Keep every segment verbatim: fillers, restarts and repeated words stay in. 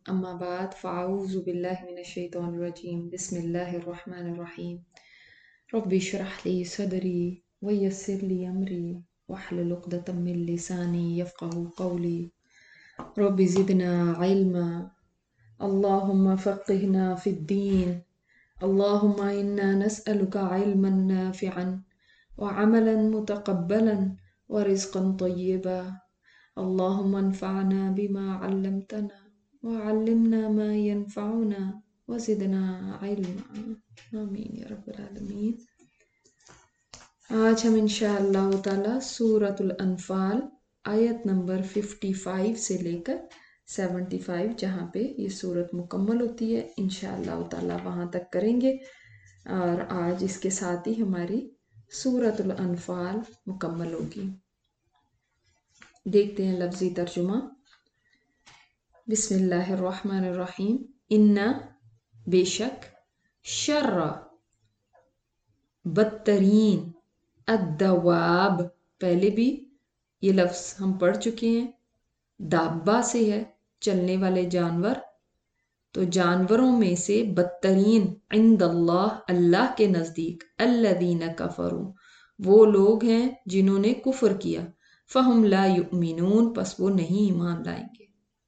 أما بعد فأعوذ بالله من الشيطان الرجيم بسم الله الرحمن الرحيم ربي اشرح لي صدري ويسر لي أمري واحلل عقدة من لساني يفقه قولي ربي زدنا علما اللهم فقهنا في الدين اللهم إنا نسألك علما نافعا وعملا متقبلا ورزقا طيبا اللهم انفعنا بما علمتنا وعلمنا ما ينفعنا وزدنا علما آمین یا رب العالمین۔ آج ہم انشاءاللہ تعالی سورۃ الانفال آیت نمبر پچپن سے لے کر پچہتر جہاں پہ یہ سورت مکمل ہوتی ہے انشاءاللہ تعالی وہاں تک کریں گے، اور آج اس کے ساتھ ہی ہماری سورۃ الانفال مکمل ہوگی۔ دیکھتے ہیں لفظی ترجمہ۔ بسم اللہ الرحمن الرحیم۔ ان بے شک، شر بدترین، الدواب پہلے بھی یہ لفظ ہم پڑھ چکے ہیں، دابہ سے ہے چلنے والے جانور، تو جانوروں میں سے بدترین عند اللہ اللہ کے نزدیک الذین کفروا وہ لوگ ہیں جنہوں نے کفر کیا، فہم لا یؤمنون پس وہ نہیں ایمان لائیں گے۔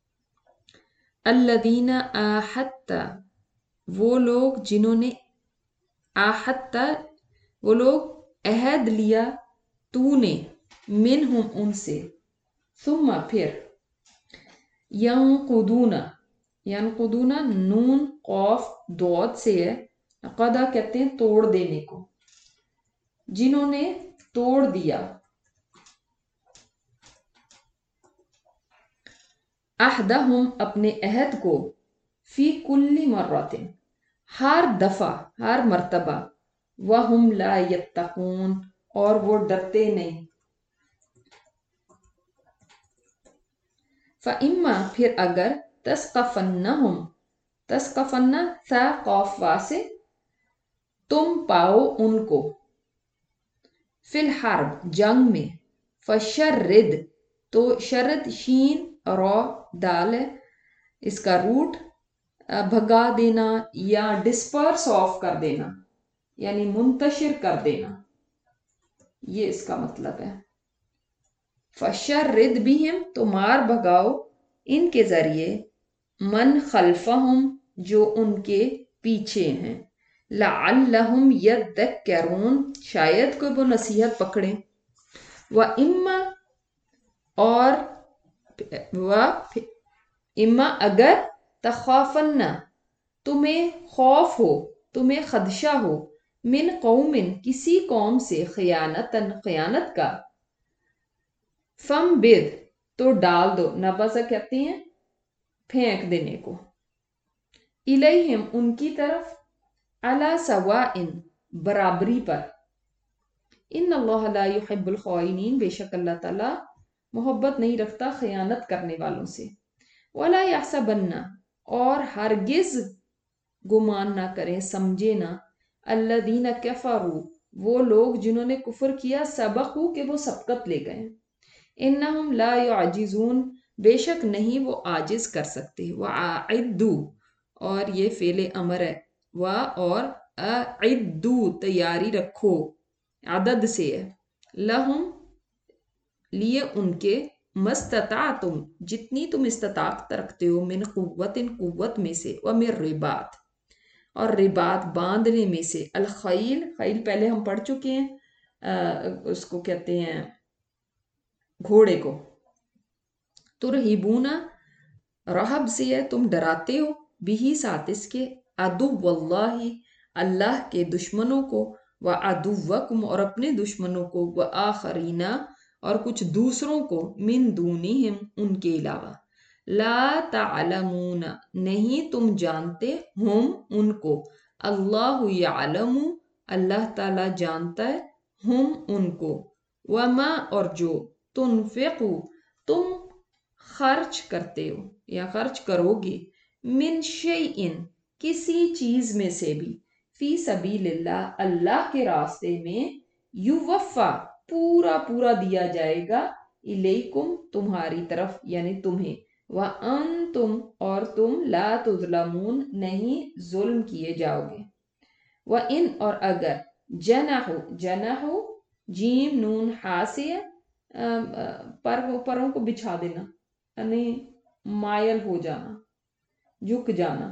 الذین آحدت وہ لوگ جنہوں نے آحدت وہ لوگ عہد لیا تو نے منہم ان سے، ثم پھر ینقضون ینقضون نون قوف دوت سے ہے، قضا کہتے ہیں توڑ دینے کو، جنہوں نے توڑ دیا، عہدہم اپنے عہد کو، فی کل مرۃ ہر دفعہ ہر مرتبہ، وہم لا یتقون اور وہ ڈرتے نہیں، فإما پھر اگر تثقفنہم تثقفن تھا قوف وا سے تم پاؤ ان کو، فی الحرب جنگ میں، فشرد تو شرد شین رو دال ہے اس کا روٹ، بھگا دینا یا ڈسپرس آف کر دینا یعنی منتشر کر دینا، یہ اس کا مطلب ہے۔ فشرد بہم تو مار بھگاؤ ان کے ذریعے، من خلفہم جو ان کے پیچھے ہیں، لعلہم یذکرون شاید کوئی وہ نصیحت پکڑیں، وَإِمَّا اور وَإِمَّا اگر تخافن تمہیں خوف ہو تمہیں خدشہ ہو، من قوم کسی قوم سے، خیانتن خیانت کا، فم بد تو ڈال دو، نبذہ کہتے ہیں پھینک دینے کو، الیہم ان کی طرف، علی سواء برابری پر، ان اللہ لا یحب الخائنین بے شک اللہ تعالی محبت نہیں رکھتا خیانت کرنے والوں سے، ولا یحسبن اور ہرگز گمان نہ کریں سمجھے نہ، الذین کفروا وہ لوگ جنہوں نے کفر کیا، سبقوا کہ وہ سبقت لے گئے، انہم لا یعجزون بے شک نہیں وہ عاجز کر سکتے، وَأَعِدُّوا اور یہ فعل امر ہے، و اور اعدوا تیاری رکھو عدد سے ہے، لہم لیے ان کے، مستطاعتم جتنی تم استطاعت رکھتے ہو، من قوت قوت میں سے، ومن رباط اور رباط باندھنے میں سے، الخیل خیل پہلے ہم پڑھ چکے ہیں، اس کو کہتے ہیں گھوڑے کو، ترہبون رہب سے ہے تم ڈراتے ہو، بھی ساتھ اس کے، عدو اللہ اللہ کے دشمنوں کو، وعدوکم اور اپنے دشمنوں کو، وآخرین اور کچھ دوسروں کو، من دونہم ان کے علاوہ، لا تعلمون نہیں تم جانتے، ہم ان کو، اللہ یعلم اللہ تعالی جانتا ہے، ہم ان کو، وما اور جو، تنفقو تم خرچ کرتے ہو یا خرچ کرو گے، من شیئن کسی چیز میں سے بھی، فی سبیل اللہ اللہ کے راستے میں، یوفا پورا پورا دیا جائے گا، الیکم تمہاری طرف یعنی تمہیں، وَأَنْتُمْ اور تم لا تظلمون نہیں ظلم کیے جاؤ گے. وَإِنْ اور اگر جنحو جنحو جیم نون حاسیہ پر پروں کو بچھا دینا یعنی مائل ہو جانا جھک جانا.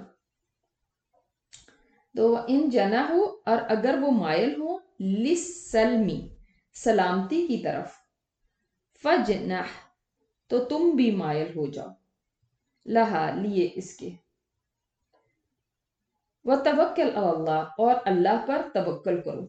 تو ان جنحو اور اگر وہ مائل ہو لِلسَّلْمِ سلامتی کی طرف فجنح تو تم بھی مائل ہو جاؤ لہا لیے اس کے. وَتَوَكَّلْ عَلَى اللَّهِ اور اللہ پر توکل کرو.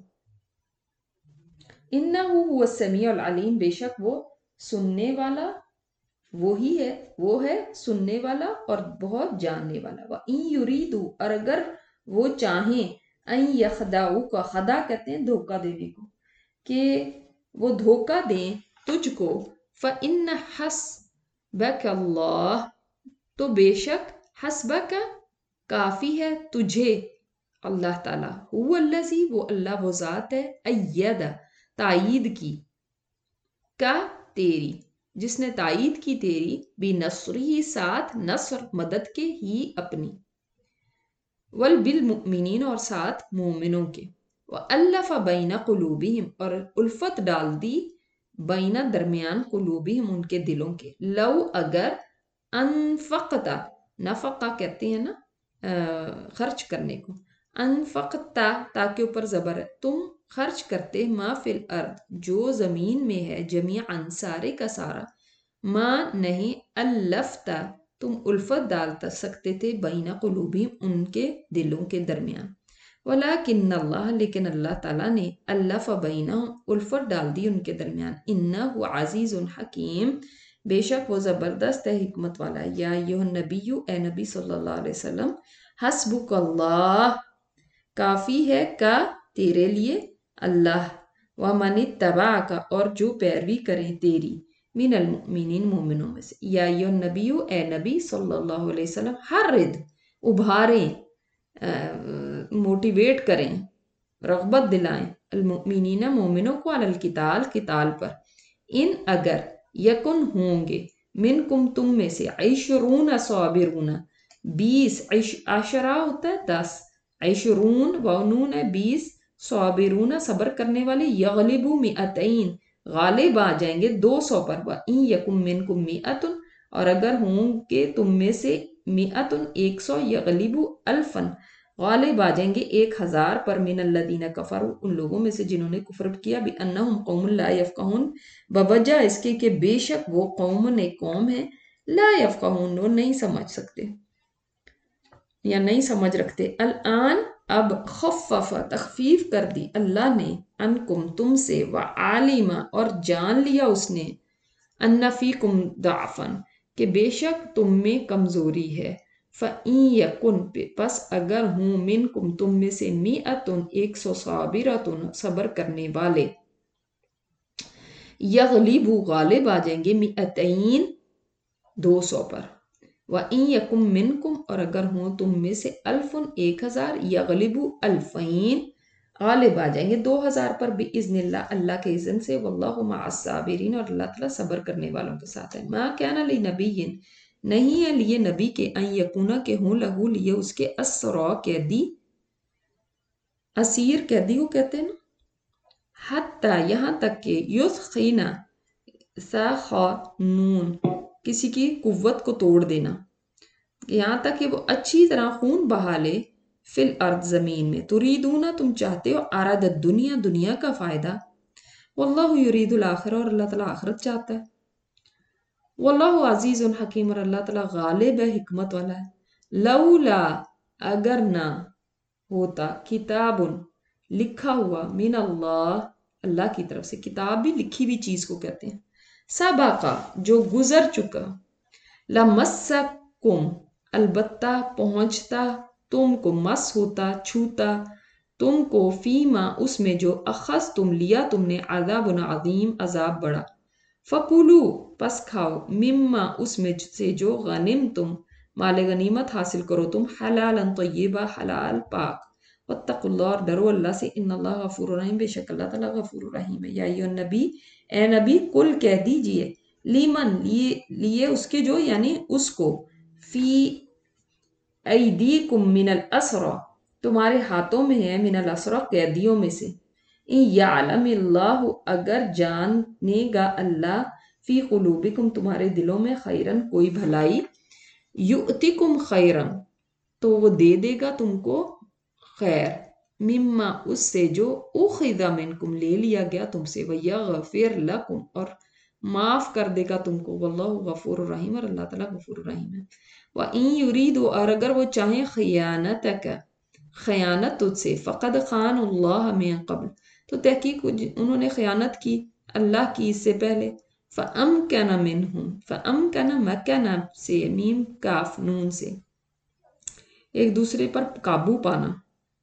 إِنَّهُ هُوَ السَّمِيعُ الْعَلِيمُ بے شک وہ سننے والا وہی ہے وہ ہے سننے والا اور بہت جاننے والا. وَإِن يُرِيدُوا اور اگر وہ چاہیں أَن يَخْدَعُوكَ خدا کہتے ہیں دھوکہ دینے کو کہ وہ دھوکہ دیں تجھ کو. فَإِنَّ حَسْبَكَ اللَّهُ تو بے شک حسبک کافی ہے تجھے اللہ تعالیٰ. هو الذی وہ اللہ وہ ذات ہے ایدہ تائید کی کا تیری جس نے تائید کی تیری بھی نصری ساتھ نصر مدد کے ہی اپنی. والبالمؤمنین اور ساتھ مومنوں کے. وَأَلَّفَ بَيْنَ قُلُوبِهِمْ اور الفت ڈال دی بین درمیان قلوبہم ان کے دلوں کے. لو اگر انفقتا نفقہ کہتے ہیں نا خرچ کرنے کو. انفقتا تاکہ اوپر زبر ہے تم خرچ کرتے ما فی الارض جو زمین میں ہے جمیعاً سارے کا سارا. ما نہیں الفتا تم الفت ڈال سکتے تھے بین قلوبہم ان کے دلوں کے درمیان. ولیکن اللہ لیکن اللہ تعالیٰ نے الف بینہم الفت ڈال دی ان کے درمیان. انہ عزیز حکیم بے شک وہ زبردست ہے حکمت والا. یا ایھا النبی اے نبی صلی اللہ علیہ وسلم حسبک اللہ کافی ہے کا تیرے لیے اللہ. ومن اتبعک اور جو پیروی کریں تیری من المؤمنین مومنوں میں سے. یا ایھا النبی اے نبی صلی اللہ علیہ وسلم حرد ابھاریں موٹیویٹ کریں رغبت دلائیں المؤمنین مومنوں کو علی القتال قتال پر. ان اگر یکن ہوں گے منکم تم میں سے عشرون صابرون بیس عشرہ ہوتا ہے دس عشرون ونون ہے بیس صابرون صبر کرنے والے یغلبو مئتین غالب آ جائیں گے دو سو پر. وَإِن یکم منکم مئتن اور اگر ہوں گے تم میں سے مئتن ایک سو یغلبو الفن غالب آ جائیں گے ایک ہزار پر. من الذین کفروا ان لوگوں میں سے جنہوں نے کفر کیا بأنہم قوم لا یفقہون بوجہ اس کے کہ بے شک وہ قوم نے قوم ہے لا یفقہون وہ نہیں سمجھ سکتے یا نہیں سمجھ رکھتے. الآن اب خفف تخفیف کر دی اللہ نے انکم تم سے وعالم اور جان لیا اس نے ان فیکم ضعفا کہ بے شک تم میں کمزوری ہے. فَإِن یکن پس اگر ہوں منکم تم میں سے مئتن ایک سو صابرتن صبر کرنے والے یغلبو غالب آ جائیں گے مئتین دو سو پر. وَإِن یکم منکم اور اگر ہوں تم میں سے الفن ایک ہزار یغلبو الفین غالب آ جائیں گے دو ہزار پر بإذن اللہ اللہ کے اذن سے. واللہ مع الصابرین اور اللہ تعالیٰ صبر کرنے والوں کے ساتھ ہے. ما کان لنبی نہیں ہے لیے نبی کے ان یکونا کے ہوں لہو لیے اس کے اسرا قیدی اسیر قیدی کو کہتے ہیں نا حتی یہاں تک کہ یثخینا سا نون کسی کی قوت کو توڑ دینا یہاں تک کہ وہ اچھی طرح خون بہا لے فی الارض زمین میں. تریدون تم چاہتے ہو عرض الدنیا دنیا کا فائدہ. واللہ یرید الاخرہ اور اللہ تعالیٰ آخرت چاہتا ہے. واللہ عزیز حکیم اور اللہ تعالیٰ غالب ہے حکمت والا ہے. لولا اگر نہ ہوتا کتاب لکھا ہوا من اللہ اللہ کی طرف سے کتاب بھی لکھی ہوئی چیز کو کہتے ہیں سبقہ جو گزر چکا لمسکم البتہ پہنچتا تم کو مس ہوتا چھوتا تم کو فیما اس میں جو اخذ تم لیا تم نے عذاب عظیم عذاب بڑا. فکولو پس کھاؤ مما اس میں سے جو غنم تم مال غنیمت حاصل کرو تم حلالا طیبا حلال پاک. واتقوا اللہ اور ڈرو اللہ سے ان اللہ غفور رحیم بے شک اللہ تعالیٰ غفور رحیم ہے. یا ایھا النبی اے نبی کل کہہ دیجئے لیمن لیے لیے اس کے جو یعنی اس کو، فی ایدیکم من الاسرا تمہارے ہاتھوں میں ہے، من الاسرا قیدیوں میں سے، ان یعلم اللہ اگر جانے گا اللہ، فی قلوبکم تمہارے دلوں میں، خیرن کوئی بھلائی، یؤتکم خیرن تو وہ دے دے گا تم کو خیر، مما اس سے جو اخذ منکم لے لیا گیا تم سے، ویغفر لکم اور معاف کر دے گا تم کو، واللہ غفور الرحیم اور اللہ تعالیٰ غفور الرحیم ہے۔ وَإِن يُرِيدُوا اور اگر وہ چاہیں خیانتک خیانت تجھ سے، فقد خان اللہ من قبل تو تحقیق انہوں نے خیانت کی اللہ کی اس سے پہلے، فَأَمْكَنَ مِنْهُمْ فَأَمْكَنَ مَكَنَ سے، میم کاف نون سے، ایک دوسرے پر قابو پانا،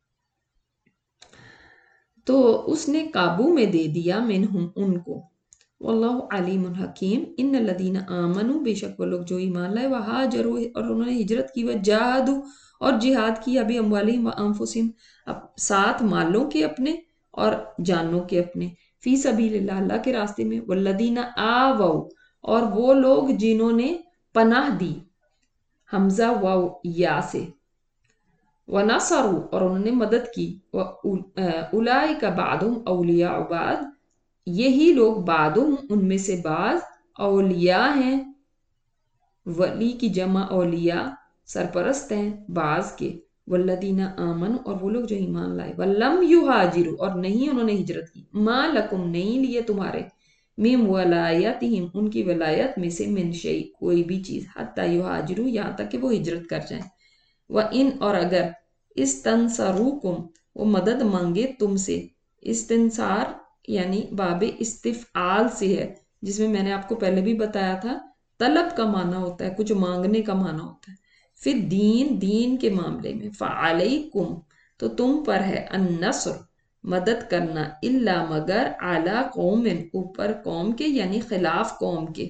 تو اس نے قابو میں دے دیا منہم ان کو، واللہ علیم حکیم۔ ان الذین آمنوا بے شک وہ لوگ جو ایمان لائے، وہاجروا اور انہوں نے ہجرت کی، وجاہدوا اور جہاد کیا، ابی اموالہم وانفسہم ساتھ مالوں کے اپنے اور جانوں کے اپنے، فی سبیل اللہ اللہ کے راستے میں، والذین آووا اور وہ لوگ جنہوں نے پناہ دی، حمزہ واو یا سے، وَنَصَرُوا اور انہوں نے مدد کی، أُولَئِكَ بَعْضُهُمْ أَوْلِيَاءُ بَعْضٍ یہی لوگ بعضهم ان میں سے بعض، اولیاء ہیں، ولی کی جمع اولیاء سرپرست ہیں بعض کے، والذین آمنوا اور وہ لوگ جو ایمان لائے، وَلَمْ يُهَاجِرُوا اور نہیں انہوں نے ہجرت کی، مَا لَكُمْ نہیں لیے تمہارے، مِن وَلَایَتِهِمْ ان کی ولایت میں سے، من شیء کوئی بھی چیز، حتی یہاجروا یہاں تک کہ وہ ہجرت کر جائیں، وَإِنْ اور اگر استنصروکم وہ مدد مانگے تم سے، استنصار یعنی باب استفعال سے ہے، جس میں میں نے آپ کو پہلے بھی بتایا تھا طلب کا معنی ہوتا ہے، کچھ مانگنے کا معنی ہوتا ہے، پھر دین دین کے معاملے میں، فعلیکم تو تم پر ہے، النصر مدد کرنا، الا مگر، علی قوم اوپر قوم کے یعنی خلاف قوم کے،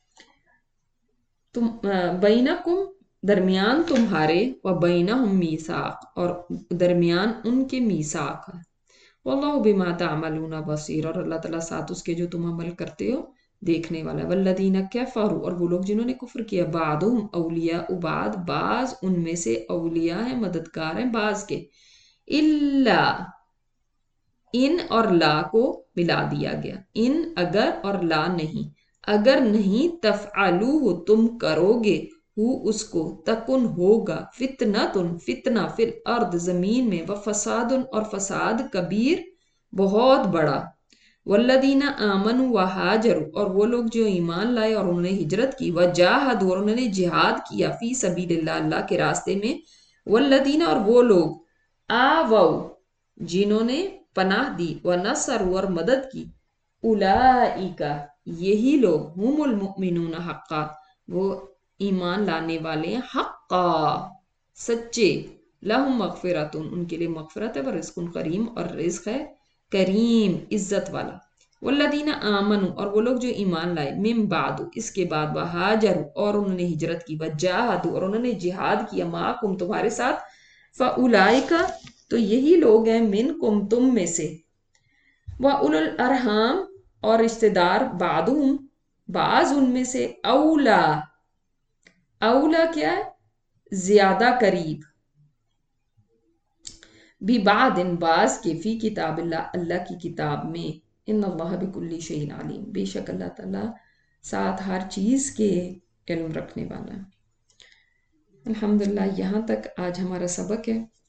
تم بینکم درمیان تمہارے، و بینہم میثاق اور درمیان ان کے میثاق ہے، واللہ بما تعملون بصیر اور اللہ تعالیٰ ساتھ اس کے جو تم عمل کرتے ہو دیکھنے والا ہے، والذین کفروا اور وہ لوگ جنہوں نے کفر کیا، بعضهم اولیاء بعض بعض ان میں سے اولیاء ہیں مددگار ہیں بعض کے، الا ان اور لا کو ملا دیا گیا، ان اگر اور لا نہیں، اگر نہیں تفعلوہ تم کرو گے، ہو اس کو، تکن ہوگا، فتنتن فتنہ، فی الارض زمین میں، وفساد اور فساد کبیر بہت بڑا، والذین آمنوا وہاجروا اور وہ لوگ جو ایمان لائے اور انہوں نے ہجرت کی، وجاہدوا اور انہوں نے جہاد کیا، فی سبیل اللہ اللہ کے راستے میں، والذین اور وہ لوگ آووا جنہوں نے پناہ دی، ونصروا اور مدد کی، اولئک یہی لوگ، ہم المؤمنون حقا وہ ایمان لانے والے ہیں حقا سچے، لہم مغفرتن ان کے لیے مغفرت ہے، ورزق کریم اور رزق ہے کریم عزت والا، والذین آمنوا اور وہ لوگ جو ایمان لائے، من بعد اس کے بعد، وہاجروا اور انہوں نے ہجرت کی، وجاہدوا اور انہوں نے جہاد کیا، معکم تمہارے ساتھ، فاولئک تو یہی لوگ ہیں، منکم تم میں سے، واولی الارحام اور رشتہ دار، بعضهم بعض ان میں سے، اولا اولا کیا ہے زیادہ قریب، بھی بعد ان بعض کے، فی کتاب اللہ اللہ کی کتاب میں، ان اللہ بکل شیء علیم بے شک اللہ تعالیٰ ساتھ ہر چیز کے علم رکھنے والا ہے۔ الحمدللہ یہاں تک آج ہمارا سبق ہے۔